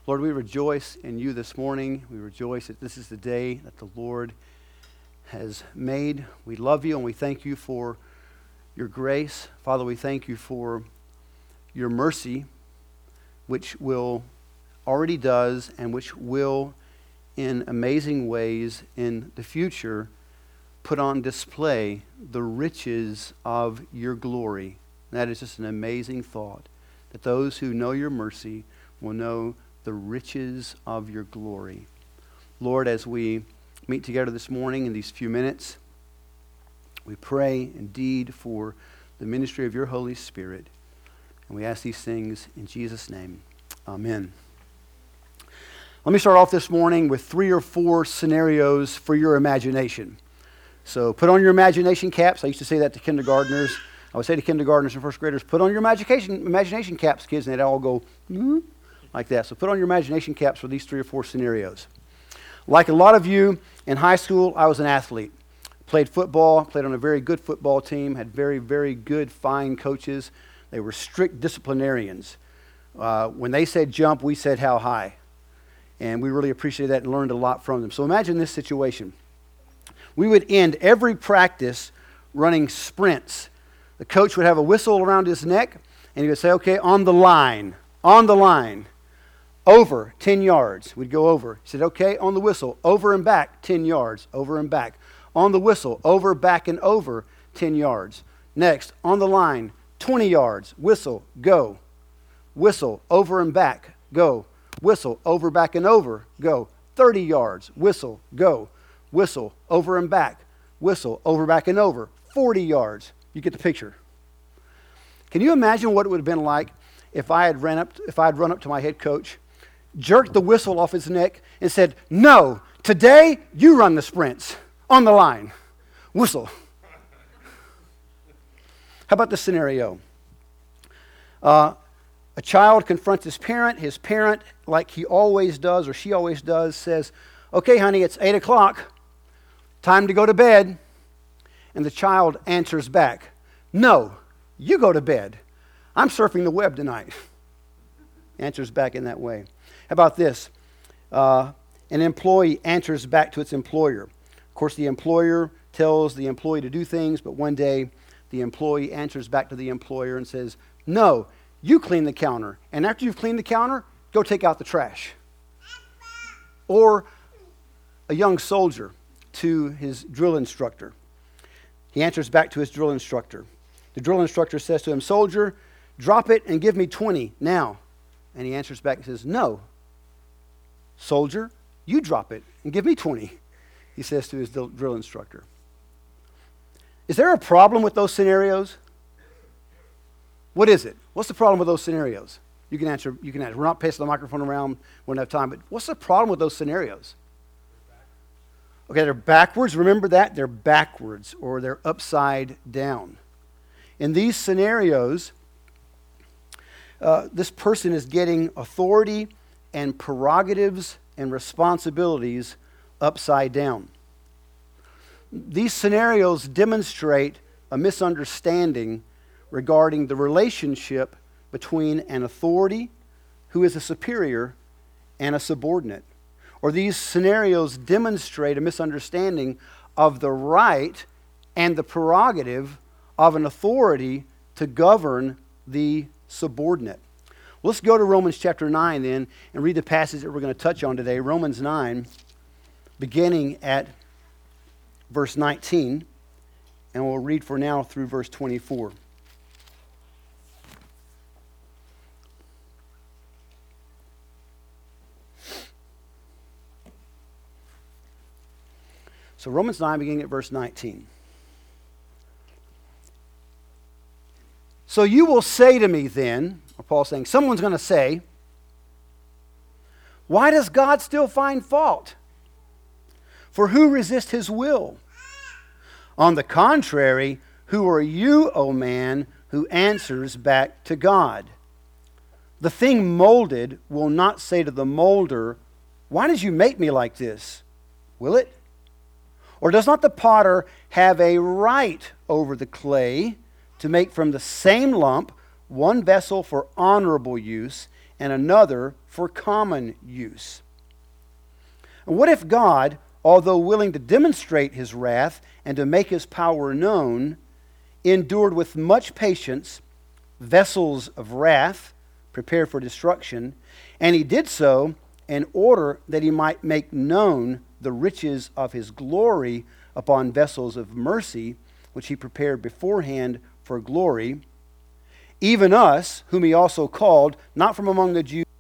Lord, we rejoice in you this morning. We rejoice that this is the day that the Lord has made. We love you and we thank you for your grace. Father, we thank you for your mercy, which already does and which will in amazing ways in the future put on display the riches of your glory. That is just an amazing thought, that those who know your mercy will know the riches of your glory. Lord, as we meet together this morning in these few minutes, we pray indeed for the ministry of your Holy Spirit. And we ask these things in Jesus' name. Amen. Let me start off this morning with 3 or 4 scenarios for your imagination. So put on your imagination caps. I used to say that to kindergartners. I would say to kindergartners and first graders, put on your imagination caps, kids, and they'd all go, like that. So put on your imagination caps for these 3 or 4 scenarios. Like a lot of you, in high school, I was an athlete. Played football, played on a very good football team, had very, very good, fine coaches. They were strict disciplinarians. When they said jump, we said how high. And we really appreciated that and learned a lot from them. So imagine this situation. We would end every practice running sprints. The coach would have a whistle around his neck, and he would say, okay, on the line, over 10 yards. We'd go over. He said, okay, on the whistle, over and back, 10 yards, over and back. On the whistle, over, back, and over, 10 yards. Next, on the line, 20 yards, whistle, go. Whistle, over and back, go. Whistle, over, back, and over, go. 30 yards, whistle, go. Whistle, over and back. Whistle, over, back, and over. 40 yards. You get the picture. Can you imagine what it would have been like if I had run up to my head coach, jerked the whistle off his neck, and said, no, today you run the sprints on the line. Whistle. How about this scenario? A child confronts his parent, like he always does or she always does, says, okay, honey, it's 8 o'clock. Time to go to bed. And the child answers back, no, you go to bed. I'm surfing the web tonight. Answers back in that way. How about this? An employee answers back to its employer. Of course, the employer tells the employee to do things, but one day the employee answers back to the employer and says, no, you clean the counter. And after you've cleaned the counter, go take out the trash. Or a young soldier to his drill instructor. He answers back to his drill instructor. The drill instructor says to him, soldier, drop it and give me 20 now. And he answers back and says, no, soldier, you drop it and give me 20. He says to his drill instructor. Is there a problem with those scenarios? What is it? What's the problem with those scenarios? You can answer. We're not passing the microphone around. We don't have time. But what's the problem with those scenarios? Okay, they're backwards. Remember that? They're backwards or they're upside down. In these scenarios, this person is getting authority and prerogatives and responsibilities upside down. These scenarios demonstrate a misunderstanding regarding the relationship between an authority who is a superior and a subordinate. Or these scenarios demonstrate a misunderstanding of the right and the prerogative of an authority to govern the subordinate. Well, let's go to Romans chapter 9 then and read the passage that we're going to touch on today. Romans 9, beginning at verse 19, and we'll read for now through verse 24. So Romans 9, beginning at verse 19. So you will say to me then, or Paul's saying, someone's going to say, why does God still find fault? For who resists his will? On the contrary, who are you, O man, who answers back to God? The thing molded will not say to the molder, why did you make me like this? Will it? Or does not the potter have a right over the clay to make from the same lump one vessel for honorable use and another for common use. And what if God, although willing to demonstrate his wrath and to make his power known, endured with much patience vessels of wrath prepared for destruction, and he did so in order that he might make known the riches of his glory upon vessels of mercy, which he prepared beforehand for glory, even us, whom he also called, not from among the Jews,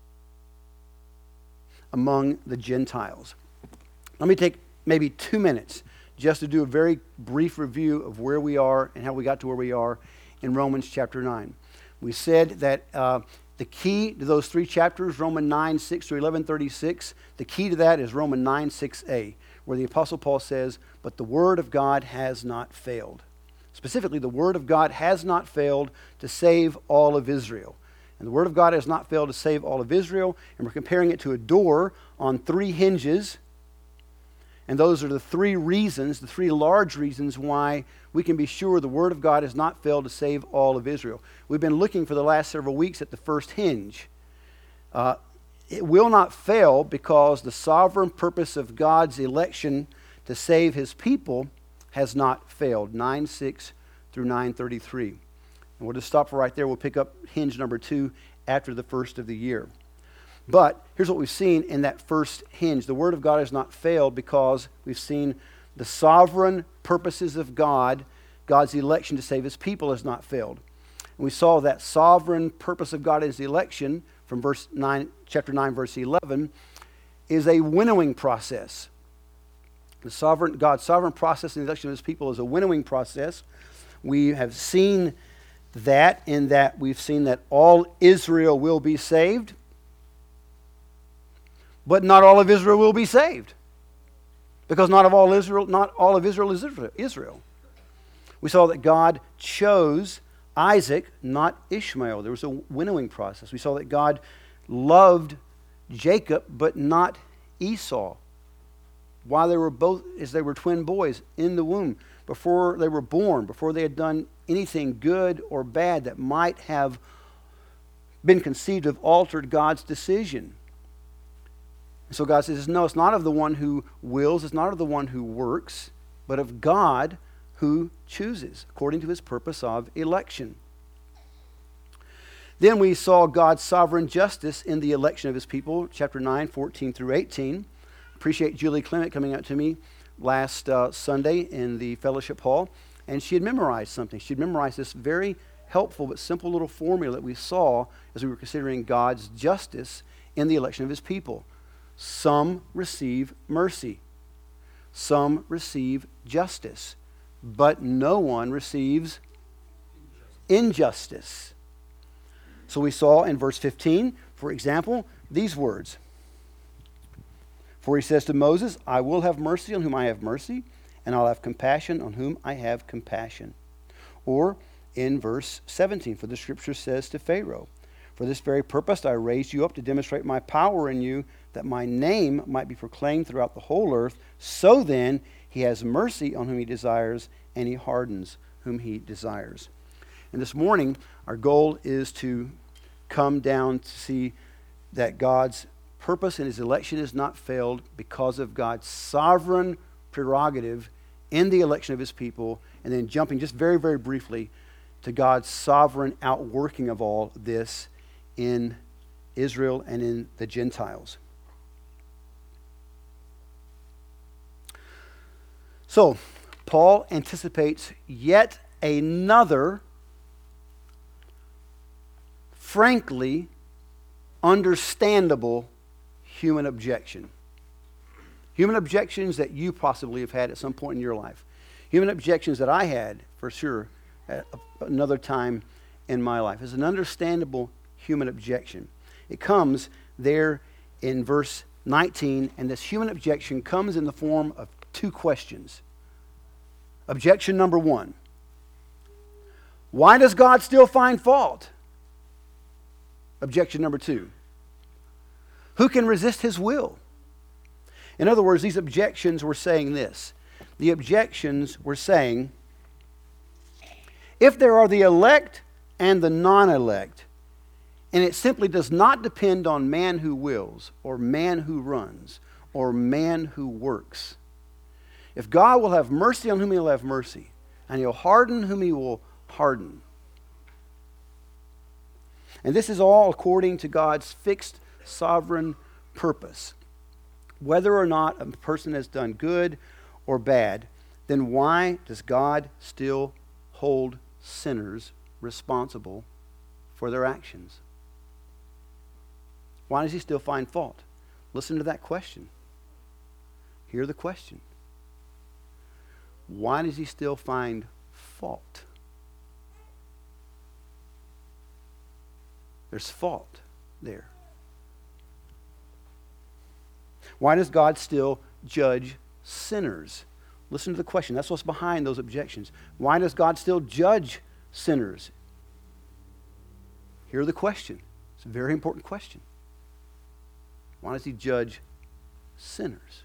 among the Gentiles. Let me take maybe 2 minutes just to do a very brief review of where we are and how we got to where we are in Romans chapter 9. We said that the key to those 3 chapters, Romans 9, 6 through 11:36, the key to that is Romans 9, 6a, where the Apostle Paul says, "But the word of God has not failed." Specifically, the word of God has not failed to save all of Israel. And the word of God has not failed to save all of Israel, and we're comparing it to a door on 3 hinges. And those are the 3 reasons, the 3 large reasons why we can be sure the Word of God has not failed to save all of Israel. We've been looking for the last several weeks at the first hinge. It will not fail because the sovereign purpose of God's election to save his people has not failed. 9:6 through 9:33. And we'll just stop right there. We'll pick up hinge number 2 after the first of the year. But here's what we've seen in that first hinge. The Word of God has not failed because we've seen the sovereign purposes of God, God's election to save his people has not failed. And we saw that sovereign purpose of God in his election from chapter 9, verse 11, is a winnowing process. God's sovereign process in the election of his people is a winnowing process. We have seen that in that we've seen that all Israel will be saved, but not all of Israel will be saved. Because not all of Israel is Israel. We saw that God chose Isaac, not Ishmael. There was a winnowing process. We saw that God loved Jacob, but not Esau. While they were both, as they were twin boys in the womb, before they were born, before they had done anything good or bad that might have been conceived of altered God's decision. So God says, no, it's not of the one who wills, it's not of the one who works, but of God who chooses, according to his purpose of election. Then we saw God's sovereign justice in the election of his people, chapter 9, 14 through 18. Appreciate Julie Clement coming out to me last Sunday in the fellowship hall, and she had memorized something. She had memorized this very helpful but simple little formula that we saw as we were considering God's justice in the election of his people. Some receive mercy. Some receive justice. But no one receives injustice. So we saw in verse 15, for example, these words. For he says to Moses, I will have mercy on whom I have mercy, and I'll have compassion on whom I have compassion. Or in verse 17, for the scripture says to Pharaoh, for this very purpose I raised you up to demonstrate my power in you, that my name might be proclaimed throughout the whole earth. So then he has mercy on whom he desires, and he hardens whom he desires. And this morning, our goal is to come down to see that God's purpose in his election has not failed because of God's sovereign prerogative in the election of his people, and then jumping just very, very briefly to God's sovereign outworking of all this in Israel and in the Gentiles. So, Paul anticipates yet another, frankly, understandable human objection. Human objections that you possibly have had at some point in your life. Human objections that I had, for sure, at another time in my life. It's an understandable human objection. It comes there in verse 19, and this human objection comes in the form of 2 questions. Objection number 1. Why does God still find fault? Objection number 2. Who can resist his will? In other words, these objections were saying this. The objections were saying, if there are the elect and the non-elect, And it simply does not depend on man who wills, or man who runs, or man who works. If God will have mercy on whom He'll have mercy, and He'll harden whom He will harden. And this is all according to God's fixed sovereign purpose. Whether or not a person has done good or bad, then why does God still hold sinners responsible for their actions? Why does He still find fault? Listen to that question. Hear the question. Why does He still find fault? There's fault there. Why does God still judge sinners? Listen to the question. That's what's behind those objections. Why does God still judge sinners? Hear the question. It's a very important question. Why does He judge sinners?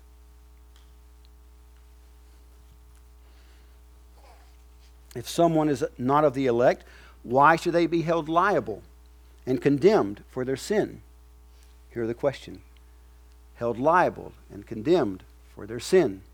If someone is not of the elect, why should they be held liable and condemned for their sin? Hear the question. Held liable and condemned for their sin.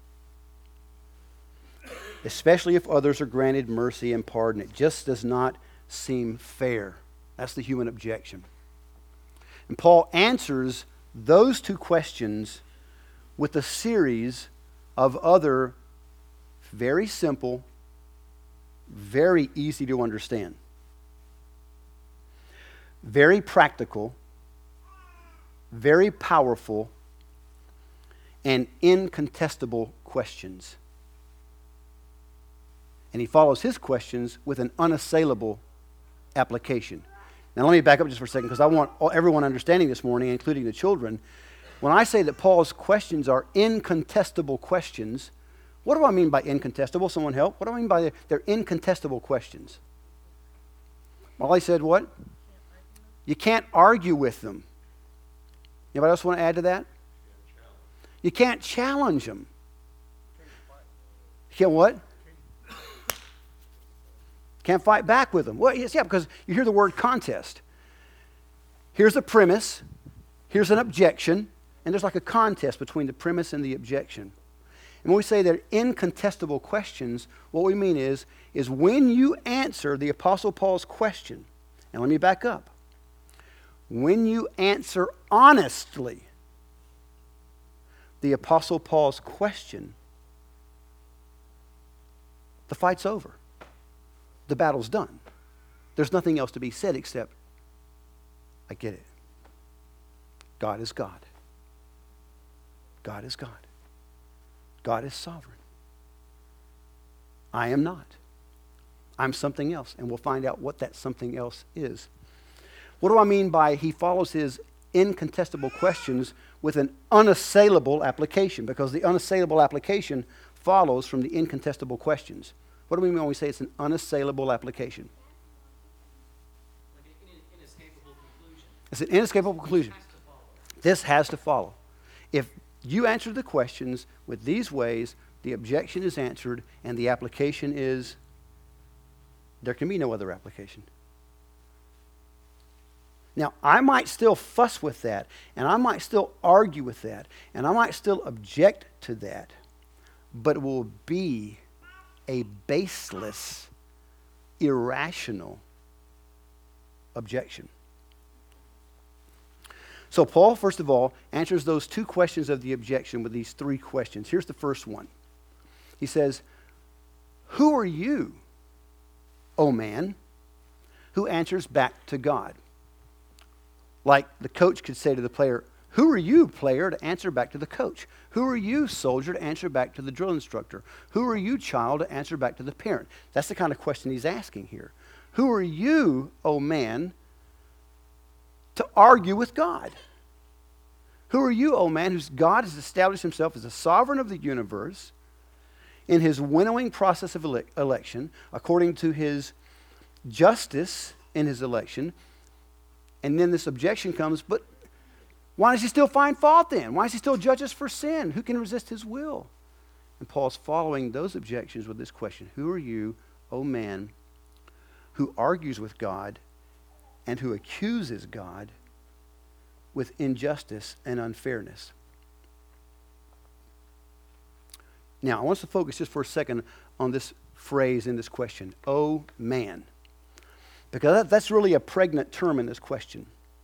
Especially if others are granted mercy and pardon. It just does not seem fair. That's the human objection. And Paul answers those two questions with a series of other very simple, very easy to understand, very practical, very powerful, and incontestable questions. And he follows his questions with an unassailable application. Now let me back up just for a second, because I want everyone understanding this morning, including the children. When I say that Paul's questions are incontestable questions, what do I mean by incontestable? Someone help? What do I mean by they're incontestable questions? Well, I said what? You can't argue with them. Anybody else want to add to that? You can't challenge them. You can't what? Can't fight back with them. Well, yes, yeah, because you hear the word contest. Here's a premise, here's an objection, and there's like a contest between the premise and the objection. And when we say they're incontestable questions, what we mean is when you answer the Apostle Paul's question, and let me back up. When you answer honestly the Apostle Paul's question, the fight's over. The battle's done. There's nothing else to be said except, I get it. God is God. God is God. God is sovereign. I am not. I'm something else, and we'll find out what that something else is. What do I mean by he follows his incontestable questions with an unassailable application? Because the unassailable application follows from the incontestable questions. What do we mean when we say it's an unassailable application? Like an inescapable conclusion. It's an inescapable conclusion. This has to follow. If you answer the questions with these ways, the objection is answered, and the application is, there can be no other application. Now, I might still fuss with that, and I might still argue with that, and I might still object to that, but it will be a baseless, irrational objection. So Paul, first of all, answers those two questions of the objection with these three questions. Here's the first one. He says, "Who are you, O man, who answers back to God?" Like the coach could say to the player, "Who are you, player, to answer back to the coach? Who are you, soldier, to answer back to the drill instructor? Who are you, child, to answer back to the parent?" That's the kind of question he's asking here. Who are you, O man, to argue with God? Who are you, O man, whose God has established himself as the sovereign of the universe in his winnowing process of election, according to his justice in his election? And then this objection comes, but why does he still find fault then? Why does he still judge us for sin? Who can resist his will? And Paul's following those objections with this question: who are you, O man, who argues with God and who accuses God with injustice and unfairness. Now, I want us to focus just for a second on this phrase in this question, oh man. Because that's really a pregnant term in this question.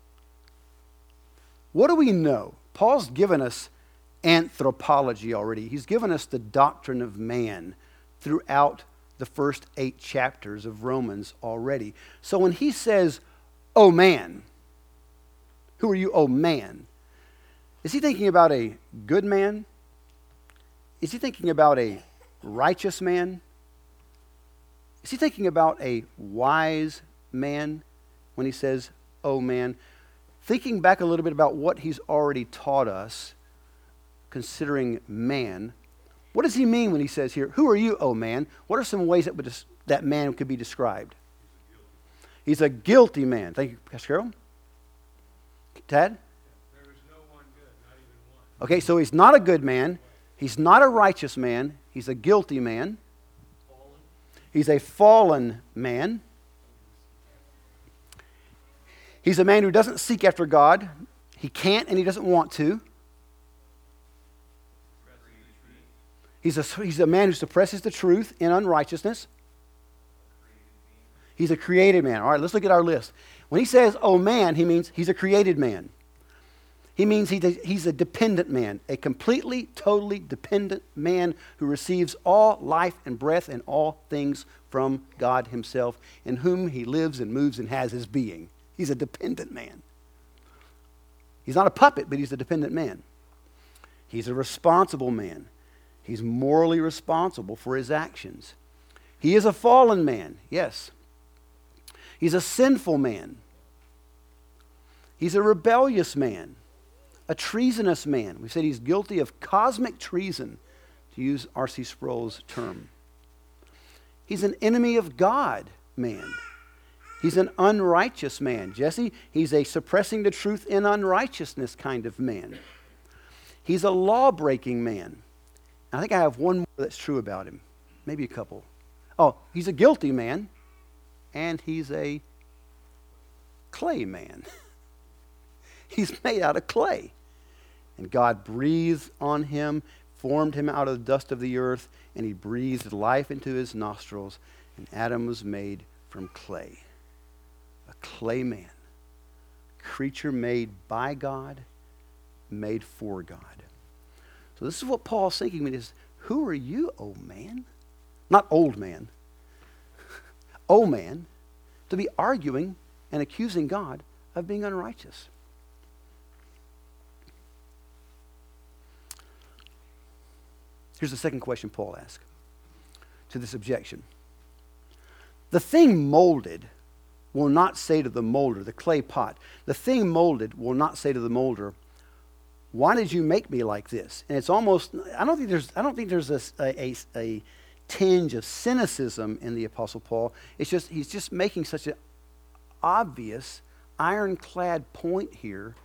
What do we know? Paul's given us anthropology already. He's given us the doctrine of man throughout the first 8 chapters of Romans already. So when he says, oh man, who are you, oh man? Is he thinking about a good man? Is he thinking about a righteous man? Is he thinking about a wise man when he says, oh man? Thinking back a little bit about what he's already taught us, considering man, what does he mean when he says here, who are you, oh man? What are some ways that man could be described? He's a guilty man. Thank you, Pastor Carol. Tad? There is no one good, not even one. Okay, so he's not a good man. He's not a righteous man. He's a guilty man. Fallen. He's a fallen man. He's a man who doesn't seek after God. He can't and he doesn't want to. He's a man who suppresses the truth in unrighteousness. He's a created man. All right, let's look at our list. When he says, oh man, he means he's a created man. He means he's a dependent man, a completely, totally dependent man who receives all life and breath and all things from God himself, in whom he lives and moves and has his being. He's a dependent man. He's not a puppet, but he's a dependent man. He's a responsible man. He's morally responsible for his actions. He is a fallen man, yes. He's a sinful man. He's a rebellious man, a treasonous man. We said he's guilty of cosmic treason, to use R.C. Sproul's term. He's an enemy of God man. He's an unrighteous man. Jesse, he's a suppressing the truth in unrighteousness kind of man. He's a law-breaking man. I think I have one more that's true about him. Maybe a couple. Oh, he's a guilty man, and he's a clay man. He's made out of clay. And God breathed on him, formed him out of the dust of the earth, and he breathed life into his nostrils, and Adam was made from clay. A clay man. Creature made by God, made for God. So this is what Paul's thinking when he says, who are you, oh man? Not old man. Oh man, to be arguing and accusing God of being unrighteous. Here's the second question Paul asked to this objection. The thing molded will not say to the molder, the clay pot, the thing molded will not say to the molder, why did you make me like this? And it's almost, I don't think there's a tinge of cynicism in the Apostle Paul. It's just, he's just making such an obvious, ironclad point here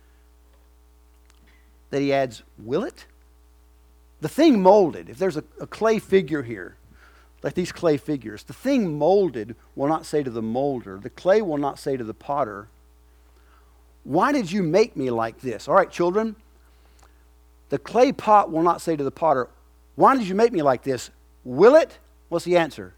that he adds, will it? The thing molded, if there's a clay figure here, like these clay figures, the thing molded will not say to the molder, the clay will not say to the potter, why did you make me like this? All right, children, the clay pot will not say to the potter, why did you make me like this? Will it? What's the answer?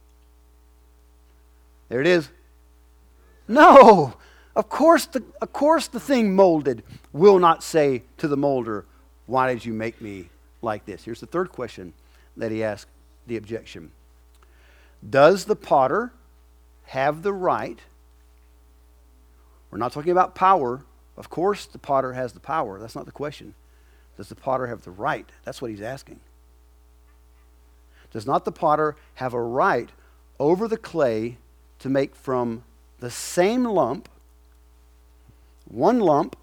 There it is. No. Of course the thing molded will not say to the molder, why did you make me like this? Here's the third question that he asked the objection. Does the potter have the right? We're not talking about power. Of course the potter has the power. That's not the question. Does the potter have the right? That's what he's asking. Does not the potter have a right over the clay to make from the same lump, one lump,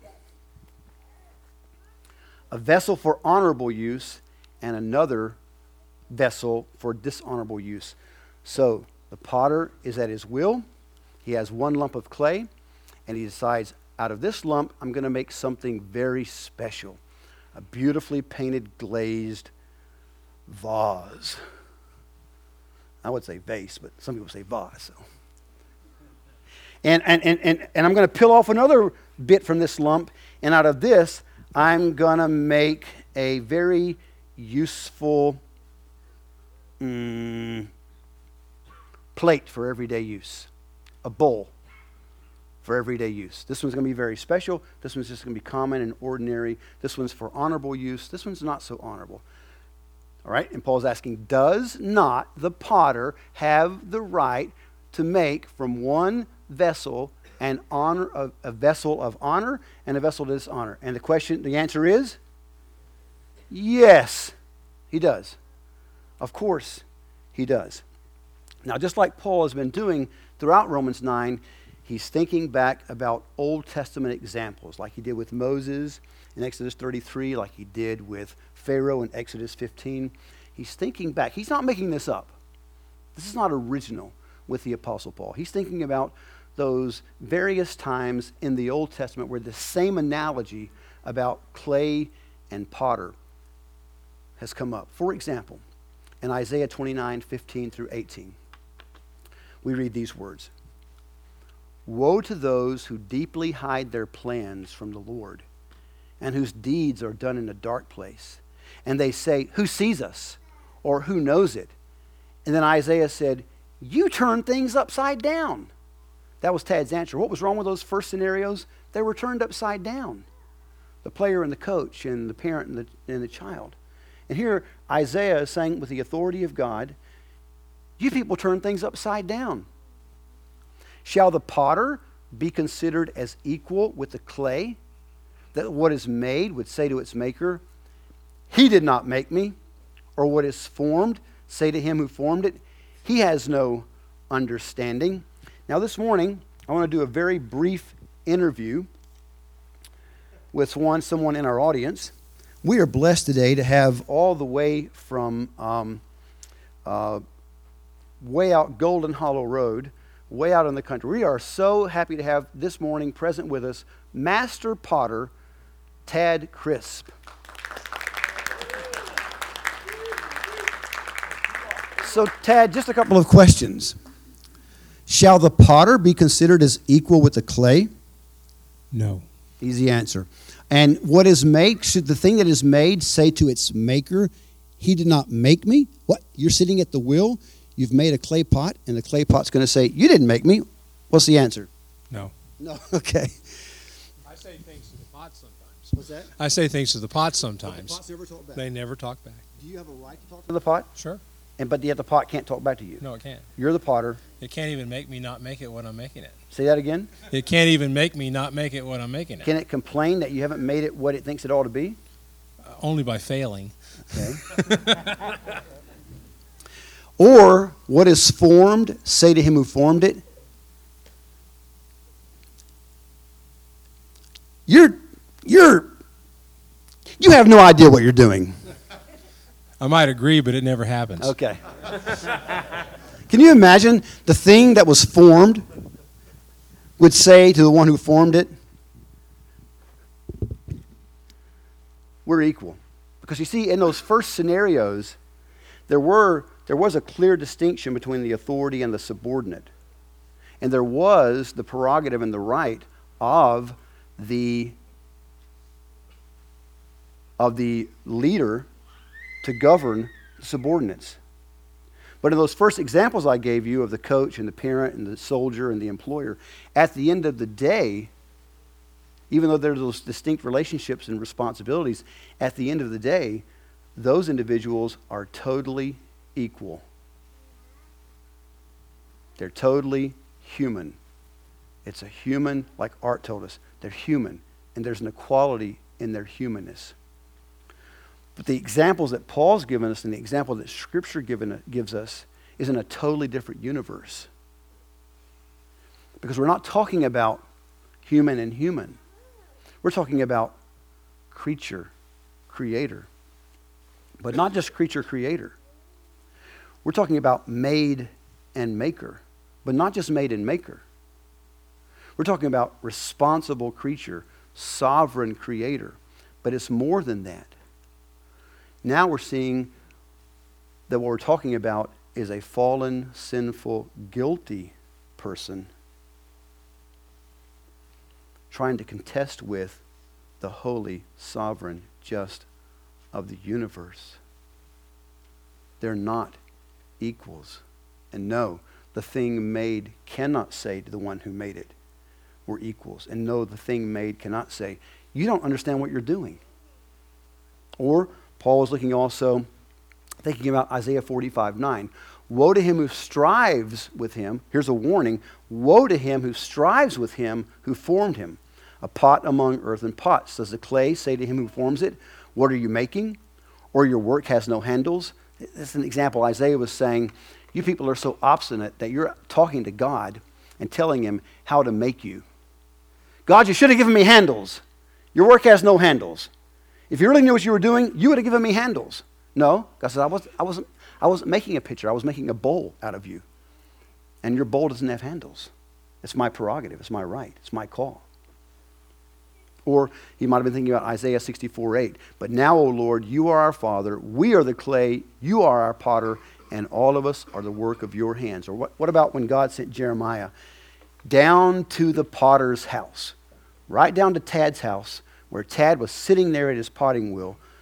a vessel for honorable use and another vessel for dishonorable use? So the potter is at his will. He has one lump of clay, and he decides, out of this lump, I'm going to make something very special. A beautifully painted, glazed vase. I would say vase, but some people say vase. So. And I'm going to peel off another bit from this lump, and out of this, I'm going to make a very useful plate for everyday use, a bowl for everyday use. This one's going to be very special. This one's just going to be common and ordinary. This one's for honorable use. This one's not so honorable. All right? And Paul's asking, does not the potter have the right to make from one vessel a vessel of honor and a vessel of dishonor? And the answer is yes, he does. Of course, he does. Now, just like Paul has been doing throughout Romans 9, he's thinking back about Old Testament examples, like he did with Moses in Exodus 33, like he did with Pharaoh in Exodus 15. He's thinking back. He's not making this up. This is not original with the Apostle Paul. He's thinking about those various times in the Old Testament where the same analogy about clay and potter has come up. For example, in Isaiah 29:15 through 18, we read these words. Woe to those who deeply hide their plans from the Lord, and whose deeds are done in a dark place. And they say, who sees us? Or who knows it? And then Isaiah said, you turn things upside down. That was Tad's answer. What was wrong with those first scenarios? They were turned upside down. The player and the coach and the parent and the child. And here Isaiah is saying with the authority of God, you people turn things upside down. Shall the potter be considered as equal with the clay? That what is made would say to its maker, he did not make me. Or what is formed, say to him who formed it, he has no understanding. Now this morning, I want to do a very brief interview with someone in our audience. We are blessed today to have all the way from way out Golden Hollow Road, way out in the country. We are so happy to have this morning present with us Master Potter Tad Crisp. So Tad, just a couple of questions. Shall the potter be considered as equal with the clay? No. Easy answer. And what is made, should the thing that is made say to its maker, he did not make me? What? You're sitting at the wheel, you've made a clay pot, and the clay pot's going to say, you didn't make me. What's the answer? No. No, okay. I say things to the pot sometimes. What's that? I say things to the pot The sometimes. pots never talk back. They never talk back. Do you have a right to talk to the pot? Sure. But yet the pot can't talk back to you. No, it can't. You're the potter. It can't even make me not make it when I'm making it. Say that again. It can't even make me not make it when I'm making it. Can it complain that you haven't made it what it thinks it ought to be? Only by failing. Okay. Or what is formed, say to him who formed it, you have no idea what you're doing. I might agree, but it never happens. Okay. Can you imagine the thing that was formed would say to the one who formed it, we're equal. Because you see, in those first scenarios, there was a clear distinction between the authority and the subordinate. And there was the prerogative and the right of the leader to govern the subordinates. But in those first examples I gave you of the coach and the parent and the soldier and the employer, at the end of the day, even though there's those distinct relationships and responsibilities, at the end of the day, those individuals are totally equal. They're totally human. It's a human, like Art told us, they're human, and there's an equality in their humanness. But the examples that Paul's given us and the example that Scripture gives us is in a totally different universe. Because we're not talking about human and human. We're talking about creature, creator. But not just creature, creator. We're talking about made and maker. But not just made and maker. We're talking about responsible creature, sovereign creator. But it's more than that. Now we're seeing that what we're talking about is a fallen, sinful, guilty person trying to contest with the holy, sovereign, just of the universe. They're not equals. And no, the thing made cannot say to the one who made it, we're equals. And no, the thing made cannot say, you don't understand what you're doing. Or Paul was looking also, thinking about Isaiah 45:9. Woe to him who strives with him. Here's a warning. Woe to him who strives with him who formed him. A pot among earthen pots. Does the clay say to him who forms it, what are you making? Or your work has no handles? That's an example. Isaiah was saying, you people are so obstinate that you're talking to God and telling him how to make you. God, you should have given me handles. Your work has no handles. If you really knew what you were doing, you would have given me handles. No, God says, I wasn't making a pitcher. I was making a bowl out of you. And your bowl doesn't have handles. It's my prerogative. It's my right. It's my call. Or he might have been thinking about Isaiah 64:8. But now, O Lord, you are our Father. We are the clay. You are our potter. And all of us are the work of your hands. Or what about when God sent Jeremiah down to the potter's house? Right down to Tad's house, where Tad was sitting there at his potter's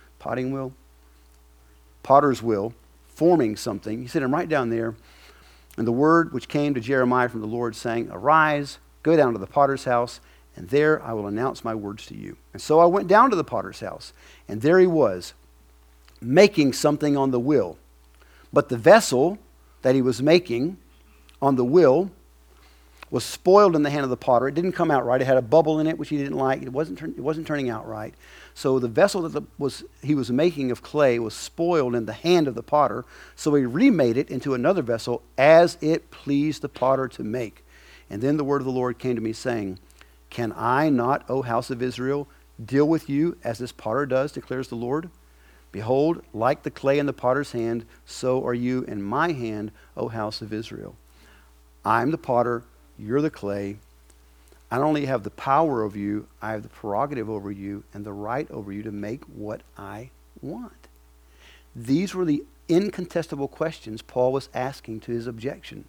wheel, forming something. He sent him right down there. And the word which came to Jeremiah from the Lord saying, arise, go down to the potter's house, and there I will announce my words to you. And so I went down to the potter's house, and there he was, making something on the wheel. But the vessel that he was making on the wheel was spoiled in the hand of the potter. It didn't come out right. It had a bubble in it, which he didn't like. It wasn't turning out right. So the vessel that he was making of clay was spoiled in the hand of the potter. So he remade it into another vessel as it pleased the potter to make. And then the word of the Lord came to me saying, can I not, O house of Israel, deal with you as this potter does, declares the Lord? Behold, like the clay in the potter's hand, so are you in my hand, O house of Israel. I'm the potter, you're the clay. I not only have the power over you, I have the prerogative over you and the right over you to make what I want. These were the incontestable questions Paul was asking to his objection.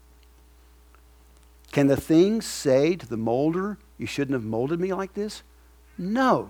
Can the thing say to the molder, you shouldn't have molded me like this? No.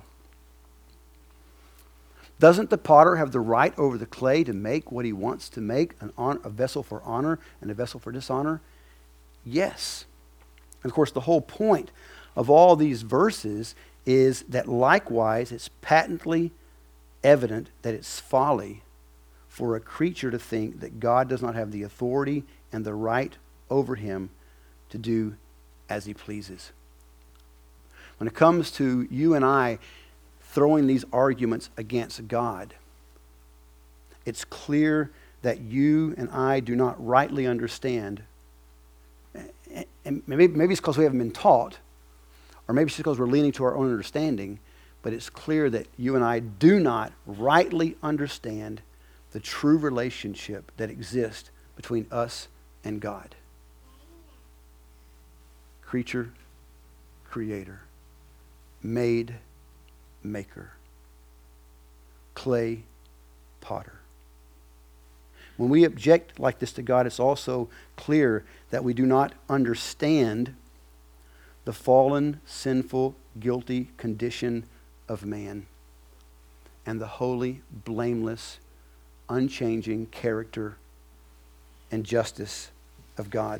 Doesn't the potter have the right over the clay to make what he wants to make, a vessel for honor and a vessel for dishonor? Yes. And of course, the whole point of all these verses is that likewise it's patently evident that it's folly for a creature to think that God does not have the authority and the right over him to do as he pleases. When it comes to you and I throwing these arguments against God, it's clear that you and I do not rightly understand. And maybe it's because we haven't been taught, or maybe it's just because we're leaning to our own understanding, but it's clear that you and I do not rightly understand the true relationship that exists between us and God. Creature, creator, made, maker, clay, potter. When we object like this to God, it's also clear that we do not understand the fallen, sinful, guilty condition of man and the holy, blameless, unchanging character and justice of God.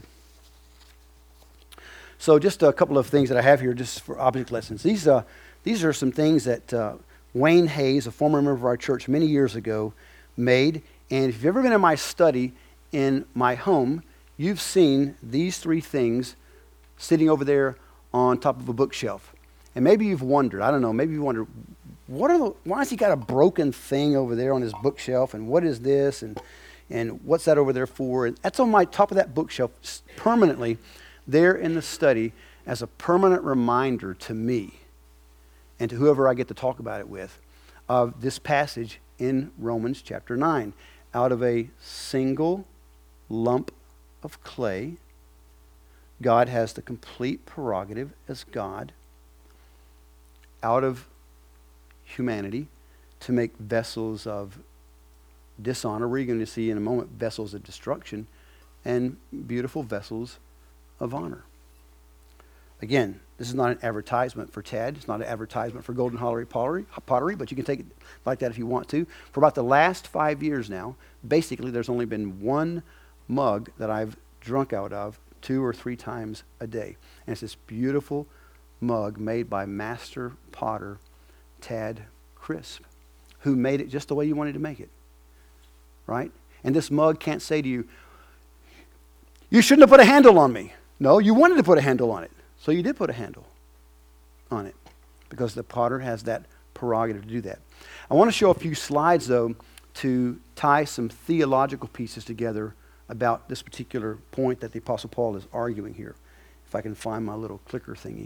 So just a couple of things that I have here just for object lessons. These are some things that Wayne Hayes, a former member of our church many years ago, made. And if you've ever been in my study in my home, you've seen these three things sitting over there on top of a bookshelf. And maybe you've wondered, I don't know, maybe you wondered, why has he got a broken thing over there on his bookshelf? And what is this? And what's that over there for? And that's on my top of that bookshelf permanently there in the study as a permanent reminder to me and to whoever I get to talk about it with of this passage in Romans chapter 9. Out of a single lump of clay, God has the complete prerogative as God out of humanity to make vessels of dishonor. We're going to see in a moment vessels of destruction and beautiful vessels of honor. Again, This is not an advertisement for Ted. It's not an advertisement for Golden Hollery Pottery, but you can take it like that if you want to. For about the last 5 years now, basically there's only been one mug that I've drunk out of 2 or 3 times a day. And it's this beautiful mug made by master potter Tad Crisp, who made it just the way you wanted to make it, right? And this mug can't say to you, you shouldn't have put a handle on me. No, you wanted to put a handle on it. So you did put a handle on it because the potter has that prerogative to do that. I want to show a few slides, though, to tie some theological pieces together about this particular point that the Apostle Paul is arguing here. If I can find my little clicker thingy.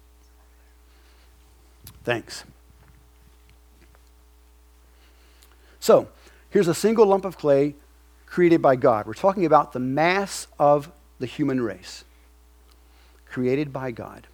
Thanks. So, here's a single lump of clay created by God. We're talking about the mass of the human race, created by God.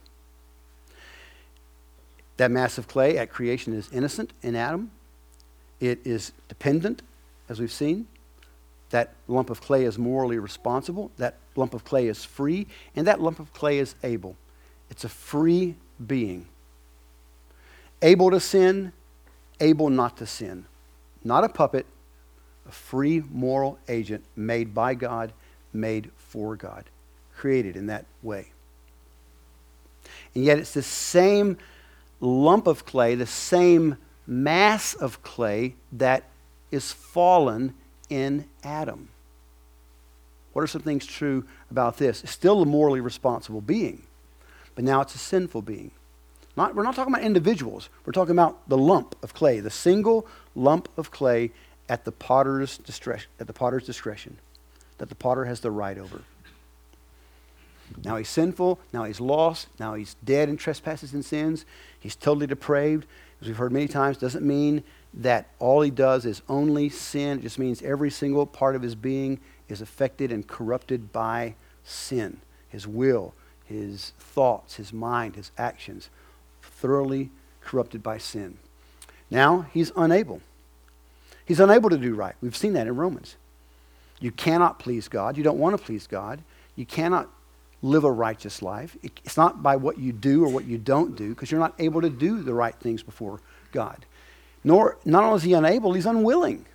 That mass of clay at creation is innocent in Adam. It is dependent, as we've seen. That lump of clay is morally responsible. That lump of clay is free. And that lump of clay is able. It's a free being. Able to sin, able not to sin. Not a puppet, a free moral agent made by God, made for God, created in that way. And yet it's the same lump of clay, the same mass of clay that is fallen in Adam. What are some things true about this? It's still a morally responsible being, but now it's a sinful being. We're not talking about individuals. We're talking about the lump of clay, the single lump of clay at the potter's discretion, that the potter has the right over. Now he's sinful. Now he's lost. Now he's dead in trespasses and sins. He's totally depraved. As we've heard many times, doesn't mean that all he does is only sin. It just means every single part of his being is affected and corrupted by sin. His will, his thoughts, his mind, his actions, thoroughly corrupted by sin. Now he's unable. He's unable to do right. We've seen that in Romans. You cannot please God. You don't want to please God. You cannot live a righteous life. It's not by what you do or what you don't do, because you're not able to do the right things before God. Not only is he unable, he's unwilling.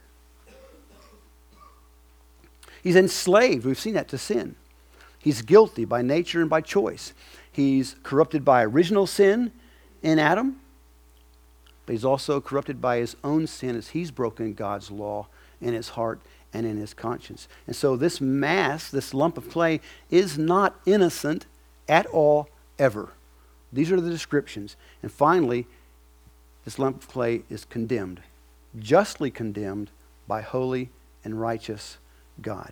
He's enslaved. We've seen that to sin. He's guilty by nature and by choice. He's corrupted by original sin in Adam, but he's also corrupted by his own sin as he's broken God's law in his heart and in his conscience. And so this mass, this lump of clay, is not innocent at all, ever. These are the descriptions. And finally, this lump of clay is condemned, justly condemned by holy and righteous God.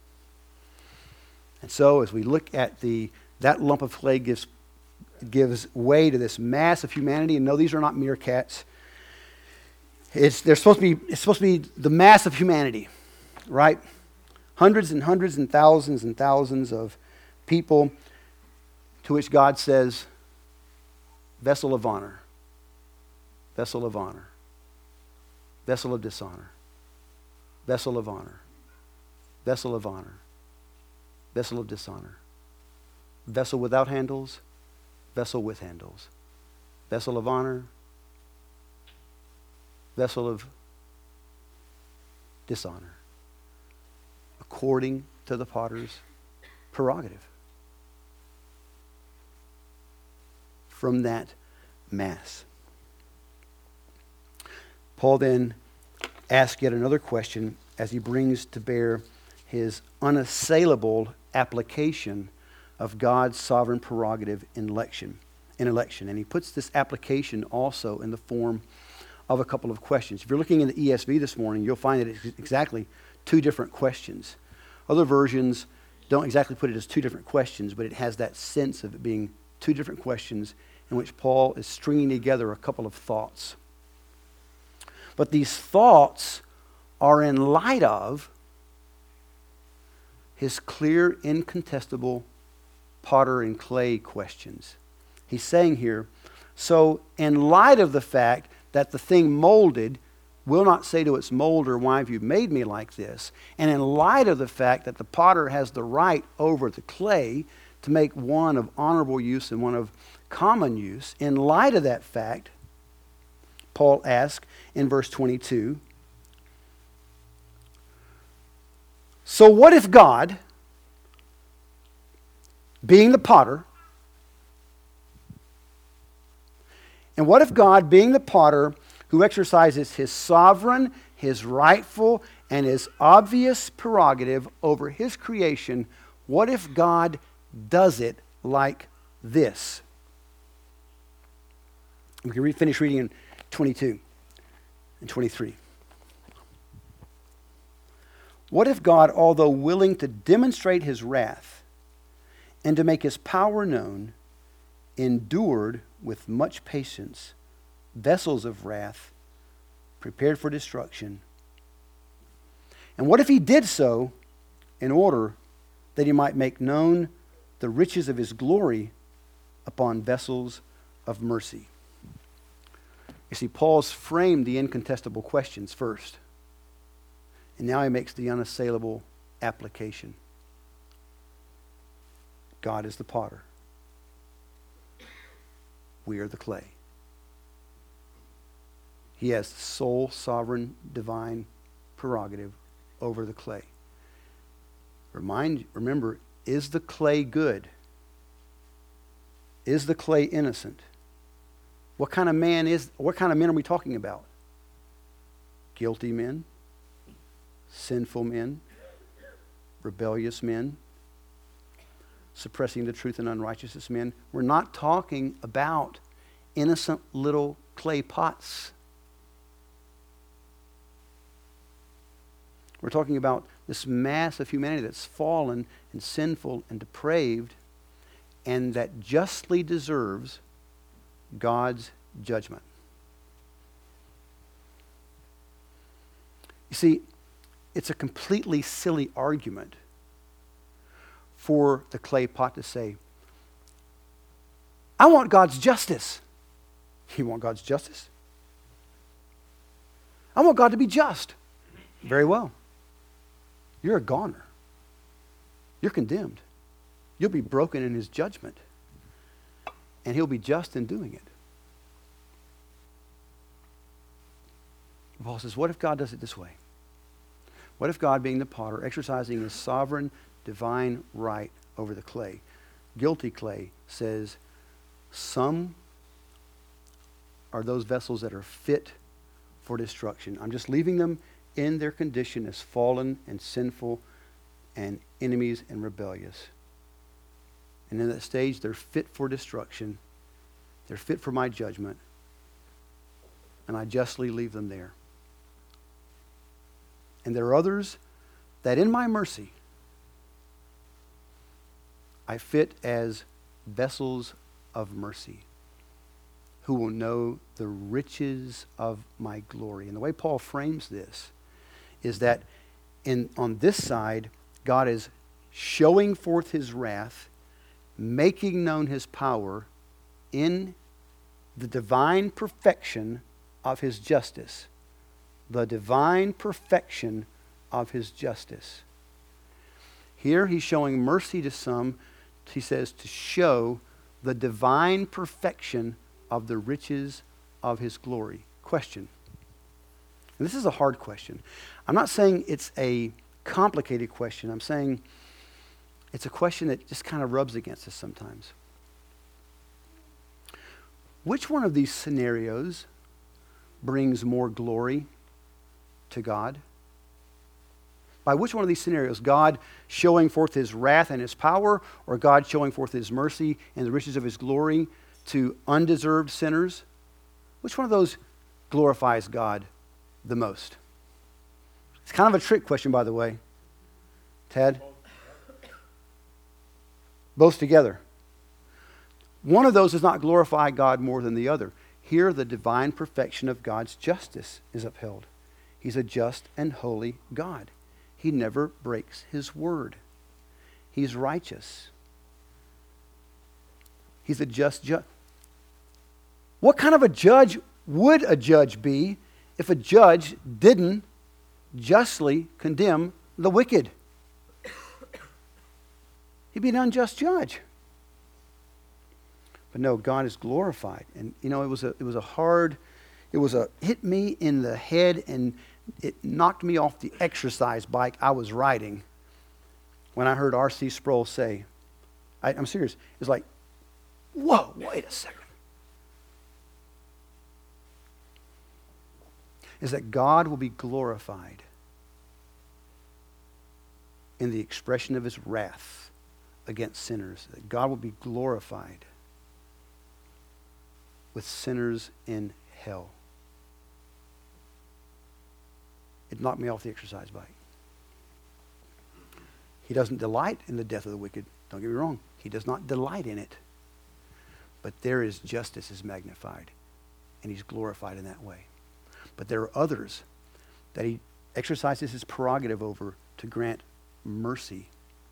And so as we look at that lump of clay gives way to this mass of humanity. And no, these are not meerkats. It's supposed to be the mass of humanity, right? Hundreds and hundreds and thousands of people to which God says, vessel of honor, vessel of honor, vessel of dishonor, vessel of honor, vessel of honor, vessel of dishonor, vessel without handles, vessel with handles, vessel of honor, vessel of dishonor, according to the potter's prerogative. From that mass. Paul then asks yet another question as he brings to bear his unassailable application of God's sovereign prerogative in election. And he puts this application also in the form of a couple of questions. If you're looking in the ESV this morning, you'll find that it's exactly 2 different questions. Other versions don't exactly put it as 2 different questions, but it has that sense of it being 2 different questions in which Paul is stringing together a couple of thoughts. But these thoughts are in light of his clear, incontestable potter and clay questions. He's saying here, so in light of the fact that the thing molded will not say to its molder, why have you made me like this? And in light of the fact that the potter has the right over the clay to make one of honorable use and one of common use. In light of that fact, Paul asks in verse 22, so what if God, being the potter, and what if God, being the potter, who exercises his sovereign, his rightful, and his obvious prerogative over his creation, what if God does it like this? We can finish reading in 22 and 23. What if God, although willing to demonstrate his wrath and to make his power known, endured with much patience vessels of wrath prepared for destruction? And what if he did so in order that he might make known the riches of his glory upon vessels of mercy? You see, Paul's framed the incontestable questions first, and now he makes the unassailable application. God is the potter. We are the clay. He has the sole, sovereign, divine prerogative over the clay. Remember, is the clay good? Is the clay innocent? What kind of men are we talking about? Guilty men, sinful men, rebellious men, suppressing the truth and unrighteousness men. We're not talking about innocent little clay pots. We're talking about this mass of humanity that's fallen and sinful and depraved, and that justly deserves God's judgment. You see, it's a completely silly argument for the clay pot to say, I want God's justice. You want God's justice? I want God to be just. Very well. You're a goner. You're condemned. You'll be broken in his judgment. And he'll be just in doing it. Paul says, what if God does it this way? What if God, being the potter, exercising his sovereign, divine right over the clay, guilty clay, says, some are those vessels that are fit for destruction. I'm just leaving them in their condition as fallen and sinful and enemies and rebellious. And in that stage, they're fit for destruction. They're fit for my judgment. And I justly leave them there. And there are others that in my mercy, I fit as vessels of mercy who will know the riches of my glory. And the way Paul frames this is that on this side, God is showing forth his wrath, making known his power in the divine perfection of his justice. The divine perfection of his justice. Here he's showing mercy to some, he says, to show the divine perfection of the riches of his glory. Question. And this is a hard question. I'm not saying it's a complicated question. I'm saying it's a question that just kind of rubs against us sometimes. Which one of these scenarios brings more glory to God? By which one of these scenarios? God showing forth his wrath and his power, or God showing forth his mercy and the riches of his glory to undeserved sinners? Which one of those glorifies God the most? It's kind of a trick question, by the way. Ted? Both together. One of those does not glorify God more than the other. Here, the divine perfection of God's justice is upheld. He's a just and holy God. He never breaks his word. He's righteous. He's a just judge. What kind of a judge would a judge be if a judge didn't justly condemn the wicked? He'd be an unjust judge. But no, God is glorified. And you know, it was a hit me in the head, and it knocked me off the exercise bike I was riding when I heard R.C. Sproul say, I'm serious, it's like, whoa, wait a second. Is that God will be glorified in the expression of his wrath against sinners. That God will be glorified with sinners in hell. It knocked me off the exercise bike. He doesn't delight in the death of the wicked. Don't get me wrong. He does not delight in it. But there is justice is magnified, and he's glorified in that way. But there are others that he exercises his prerogative over to grant mercy,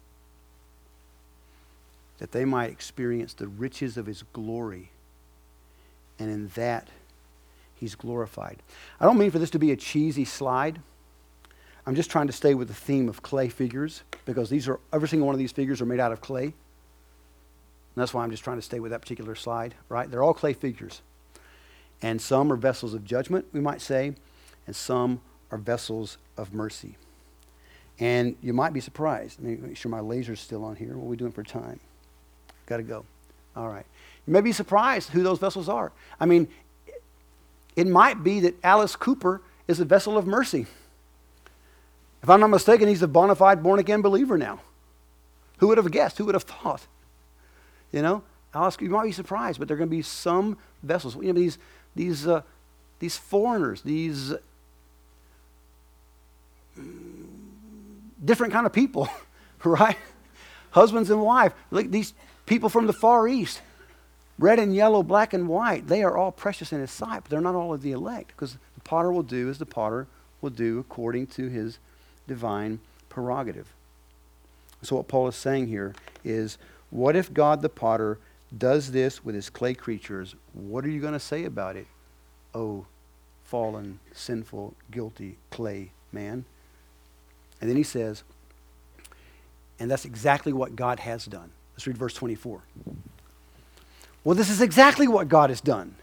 that they might experience the riches of his glory, and in that he's glorified. I don't mean for this to be a cheesy slide. I'm just trying to stay with the theme of clay figures, because every single one of these figures are made out of clay. And that's why I'm just trying to stay with that particular slide, right? They're all clay figures. And some are vessels of judgment, we might say, and some are vessels of mercy. And you might be surprised. Let me make sure my laser's still on here. What are we doing for time? Got to go. All right. You may be surprised who those vessels are. I mean, it might be that Alice Cooper is a vessel of mercy. If I'm not mistaken, he's a bona fide born-again believer now. Who would have guessed? Who would have thought? You know, Alice, you might be surprised, but there are going to be some vessels. You know, these foreigners, these different kind of people, right? Husbands and wife, like these people from the Far East, red and yellow, black and white, they are all precious in his sight, but they're not all of the elect, because the potter will do as the potter will do according to his divine prerogative. So what Paul is saying here is, what if God the potter does this with his clay creatures? What are you going to say about it, oh fallen, sinful, guilty clay man? And then he says, and that's exactly what God has done. Let's read verse 24. Well, this is exactly what God has done.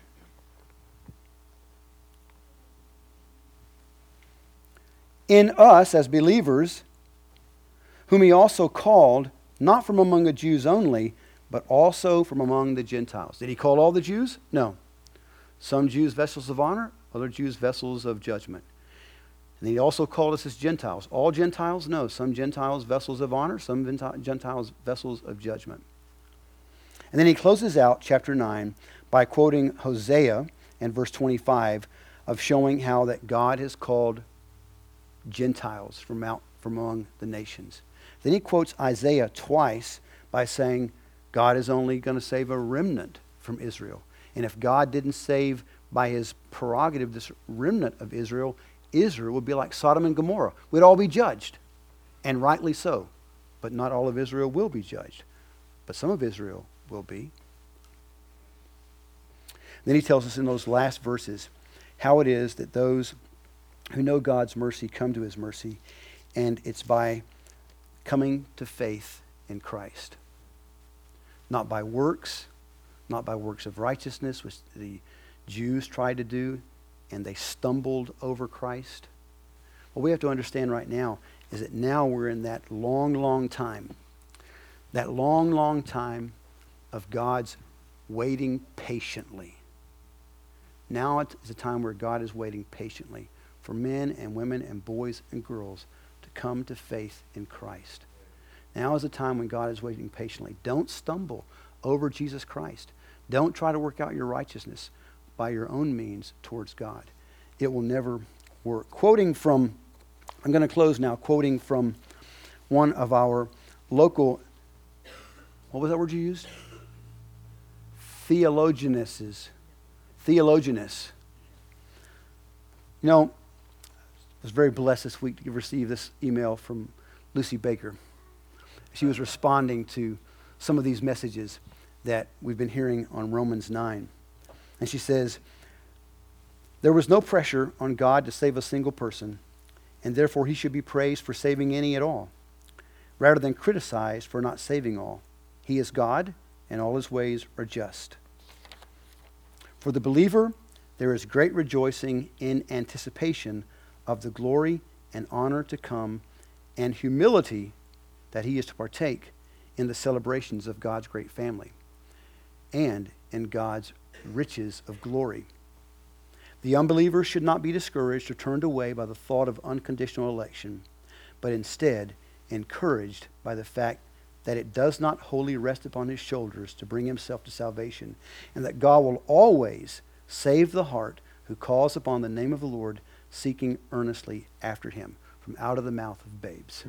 In us as believers, whom he also called, not from among the Jews only, but also from among the Gentiles. Did he call all the Jews? No. Some Jews vessels of honor, other Jews vessels of judgment. And he also called us as Gentiles. All Gentiles? No. Some Gentiles vessels of honor, some Gentiles vessels of judgment. And then he closes out chapter 9 by quoting Hosea and verse 25 of showing how that God has called Gentiles from among the nations. Then he quotes Isaiah twice by saying God is only going to save a remnant from Israel. And if God didn't save by his prerogative this remnant of Israel, Israel would be like Sodom and Gomorrah. We'd all be judged, and rightly so. But not all of Israel will be judged. But some of Israel will be. Then he tells us in those last verses how it is that those who know God's mercy come to his mercy, and it's by coming to faith in Christ. Not by works, not by works of righteousness, which the Jews tried to do, and they stumbled over Christ. What we have to understand right now is that now we're in that long, long time of God's waiting patiently. Now is a time where God is waiting patiently for men and women and boys and girls to come to faith in Christ. Now is a time when God is waiting patiently. Don't stumble over Jesus Christ. Don't try to work out your righteousness by your own means towards God. It will never work. I'm going to close now, quoting from one of our local, what was that word you used? Theologianus. You know, I was very blessed this week to receive this email from Lucy Baker. She was responding to some of these messages that we've been hearing on Romans 9. And she says, there was no pressure on God to save a single person, and therefore he should be praised for saving any at all, rather than criticized for not saving all. He is God, and all his ways are just. For the believer, there is great rejoicing in anticipation of the glory and honor to come, and humility that he is to partake in the celebrations of God's great family and in God's riches of glory. The unbeliever should not be discouraged or turned away by the thought of unconditional election, but instead encouraged by the fact that it does not wholly rest upon his shoulders to bring himself to salvation, and that God will always save the heart who calls upon the name of the Lord, seeking earnestly after him, from out of the mouth of babes.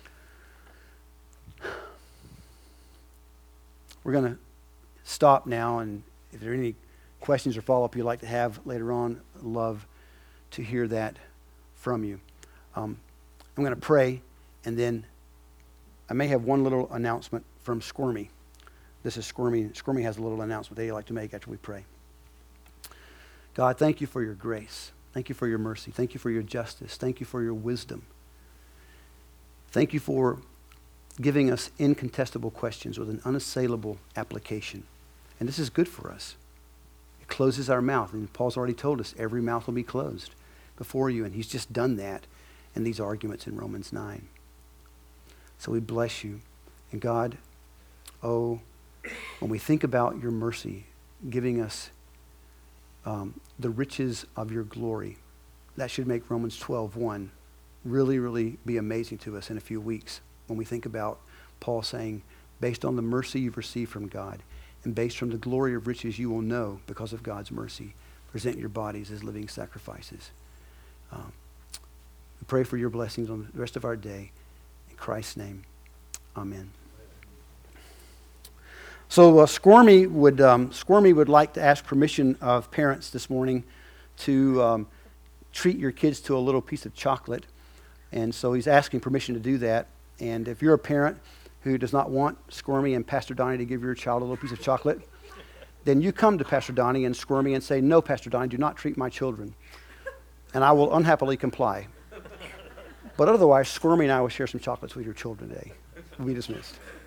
We're going to stop now, and if there are any questions or follow-up you'd like to have later on, I'd love to hear that from you. I'm going to pray, and then I may have one little announcement from Squirmy. This is Squirmy. Squirmy has a little announcement they'd like to make after we pray. God, thank you for your grace. Thank you for your mercy. Thank you for your justice. Thank you for your wisdom. Thank you for giving us incontestable questions with an unassailable application. And this is good for us. It closes our mouth. And Paul's already told us every mouth will be closed before you. And he's just done that in these arguments in Romans 9. So we bless you. And God, when we think about your mercy, giving us the riches of your glory, that should make Romans 12:1 really, really be amazing to us in a few weeks when we think about Paul saying, based on the mercy you've received from God and based on the glory of riches you will know because of God's mercy, present your bodies as living sacrifices. We pray for your blessings on the rest of our day. In Christ's name, amen. So Squirmy would like to ask permission of parents this morning to treat your kids to a little piece of chocolate. And so he's asking permission to do that. And if you're a parent who does not want Squirmy and Pastor Donnie to give your child a little piece of chocolate, then you come to Pastor Donnie and Squirmy and say, no, Pastor Donnie, do not treat my children. And I will unhappily comply. But otherwise, Squirmy and I will share some chocolates with your children today. We'll be dismissed.